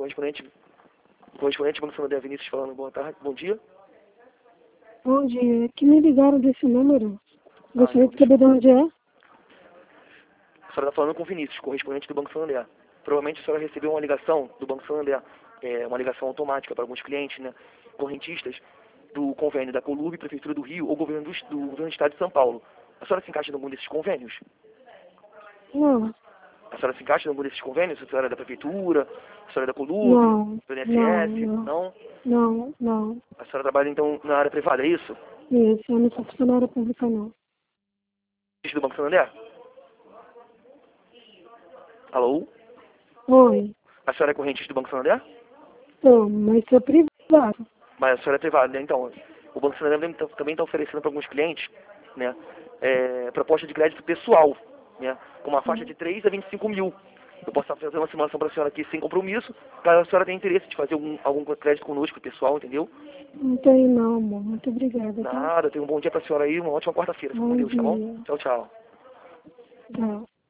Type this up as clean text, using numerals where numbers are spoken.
correspondente Banco Santander Vinícius falando, boa tarde, bom dia. Bom dia, que me ligaram desse número. Gostaria de saber de onde é. A senhora está falando com o Vinícius, correspondente do Banco Santander. Provavelmente a senhora recebeu uma ligação do Banco Santander, uma ligação automática para alguns clientes, né, correntistas, do convênio da Colurb, Prefeitura do Rio ou governo do Estado de São Paulo. A senhora se encaixa em algum desses convênios? Não. A senhora se encaixa em algum desses convênios? A senhora é da Prefeitura? A senhora é da Colurb? Não. Do INSS? Não? Não. A senhora trabalha então na área privada, é isso? Isso, eu não sou funcionária pública, não. Do Banco Santander? Alô? Oi. A senhora é correntista do Banco Santander? Sou, mas sou privado. Mas a senhora é privada, né? Então, o Banco Santander também está oferecendo para alguns clientes, né, proposta de crédito pessoal, né, com uma faixa de 3 a 25 mil. Eu posso fazer uma simulação para a senhora aqui sem compromisso, para a senhora ter interesse de fazer algum crédito conosco, pessoal, entendeu? Não tenho não, amor. Muito obrigada, tá? Nada, tenha um bom dia para a senhora aí, uma ótima quarta-feira. Fica com Deus, tá bom? Tchau, tchau. Tchau.